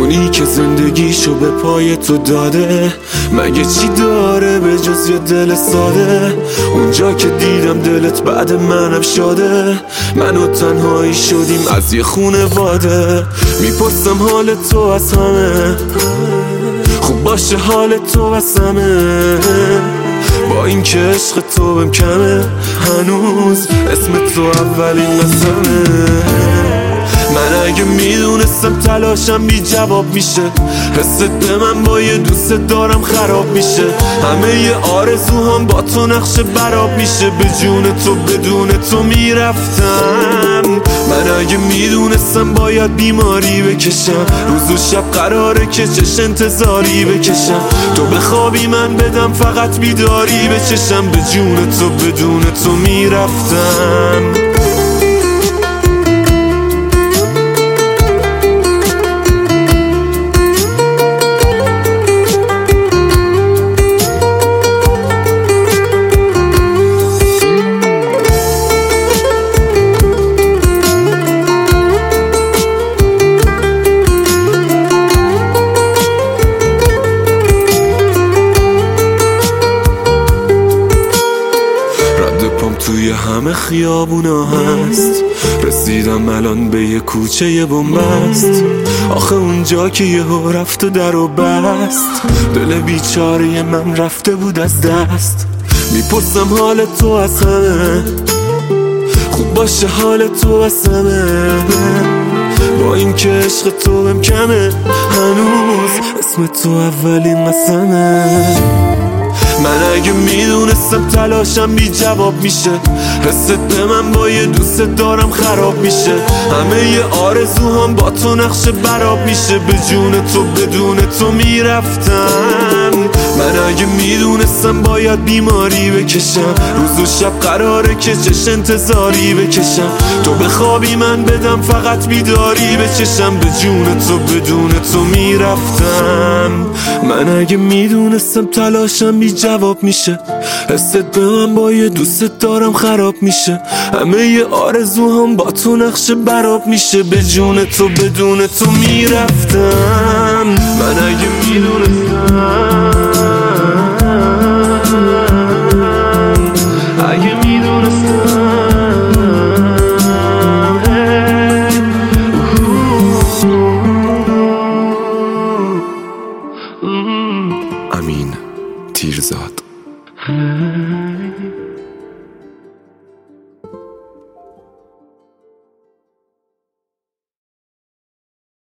اونی که زندگیشو به پای تو داده مگه چی داره به جز یه دل ساده؟ اونجا که دیدم دلت بعد منم شاده، من و تنهایی شدیم از یه خونواده. میپرسم حال تو از همه خوب باشه، حال تو از همه، با این که عشق تو بهم کمه هنوز اسم تو اولین قسمه. من اگه میدونستم تلاشم بی جواب میشه، حست به من با یه دوست دارم خراب میشه. همه ی آرزوهام با تو نقش براب میشه، به جون تو بدون تو میرفتم. من اگه میدونستم باید بیماری بکشم، روز و شب قراره که چش انتظاری بکشم. تو بخوابی من بدم فقط بیداری بچشم، به جون تو بدون تو میرفتم. توی همه خیابونا هست، رسیدم الان به یه کوچه بنبست. آخه اونجا که یهو رفت و در و بست، دل بیچاره من رفته بود از دست. میپرسم حال تو از همه خوب باشه، حال تو از همه، با این که عشق تو بهم کمه هنوز اسم تو اولین قسمه. من اگه میدونستم تلاشم بی جواب میشه، حست به من با یه دوست دارم خراب میشه. همه ی آرزوهام با تو نقش براب میشه، به جون تو بدون تو میرفتم. من اگه میدونستم باید بیماری بکشم، روز و شب قراره که چش انتظاری بکشم. تو بخوابی من بدم فقط بیداری بچشم، به جون تو بدون تو میرفتم. من اگه میدونستم تلاشم بی جواب میشه، حست به من با یه دوست دارم خراب میشه. همه ی آرزوهام با تو نقش براب میشه، به جون تو بدون تو میرفتم. من اگه میدونستم